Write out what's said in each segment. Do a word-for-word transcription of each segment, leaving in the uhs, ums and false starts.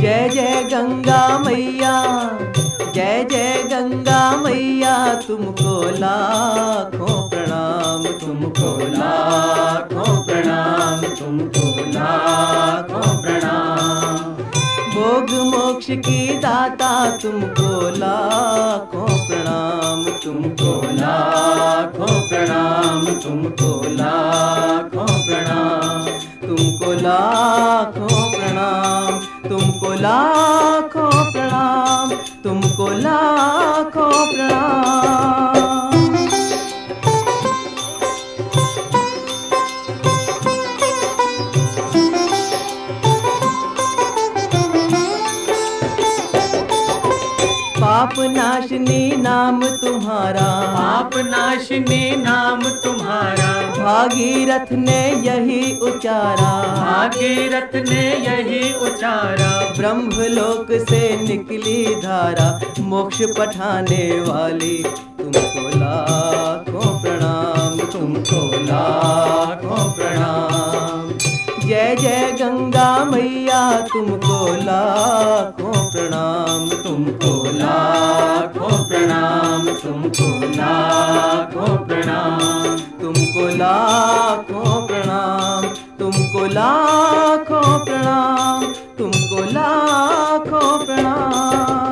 जय जय गंगा मैया, जय जय गंगा मैया, तुमको लाखों प्रणाम, तुमको लाखों प्रणाम, तुमको लाखों प्रणाम। भोग मोक्ष की दाता तुमको लाखों प्रणाम, तुमको लाखों प्रणाम, तुमको लाखों प्रणाम, तुमको लाखों प्रणाम, तुमको लाखों प्रणाम, तुमको लाखों प्रणाम। पाप नाशनी नाम तुम्हारा, पाप नाशनी नाम तुम्हारा, भागीरथ ने यही उचारा, भागीरथ ने यही उचारा। ब्रह्मलोक से निकली धारा, मोक्ष पठाने वाली, तुमको लाखों प्रणाम, तुमको लाखों प्रणाम। जय जय गंगा मैया, तुमको लाखों प्रणाम, तुमको लाखों प्रणाम, तुमको लाखों प्रणाम, तुमको लाखों प्रणाम, तुमको लाखों प्रणाम, तुमको लाखों प्रणाम।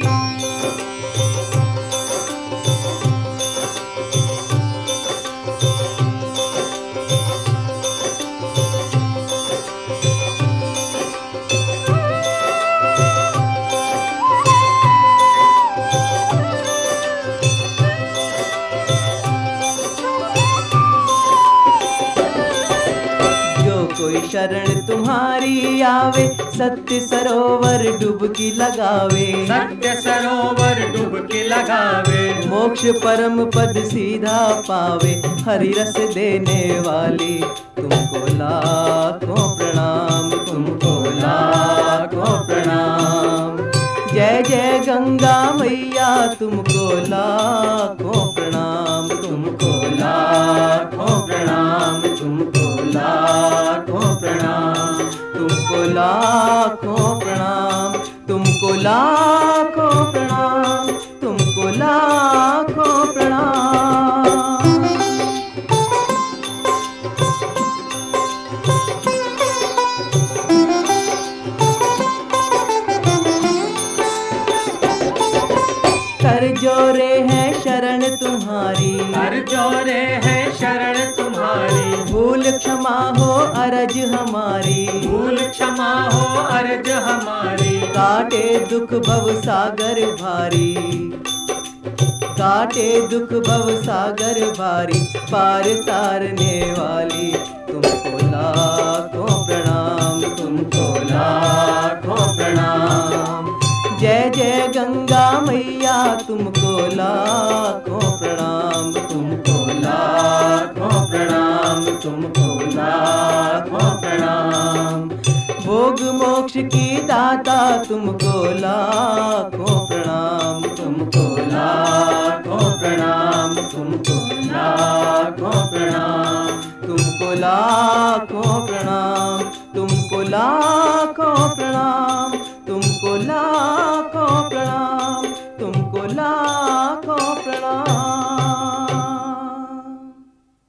कोई शरण तुम्हारी आवे, सत्य सरोवर डुबकी लगावे, सत्य सरोवर डुबकी लगावे। मोक्ष परम पद सीधा पावे, हरि रस देने वाली, तुमको लाखों प्रणाम, तुमको लाखों प्रणाम। जय जय गंगा मैया, तुमको लाखों प्रणाम, तुमको लाखों प्रणाम, तुमको लाखों प्रणाम, तुमको लाखों प्रणाम, तुमको लाखों प्रणाम, तुमको लाखों प्रणाम। कर जोरे है शरण तुम्हारी, कर जोरे है शरण तुम्हारी। भूल क्षमा हो अरज हमारी, भूल क्षमा हो अर्ज हमारी। काटे दुख भव सागर भारी, काटे दुख भव सागर भारी, पार तारने वाली, तुमको लाखों प्रणाम, तुमको लाखों प्रणाम। जय जय गंगा मैया, तुमको लाखों प्रणाम, तुमको लाखों प्रणाम, तुमको लाखों प्रणाम। भोग मोक्ष की दाता तुमको लाखों प्रणाम, तुमको लाखों प्रणाम, तुमको लाखों प्रणाम, तुमको लाखों प्रणाम, तुमको लाखों प्रणाम, तुमको लाखों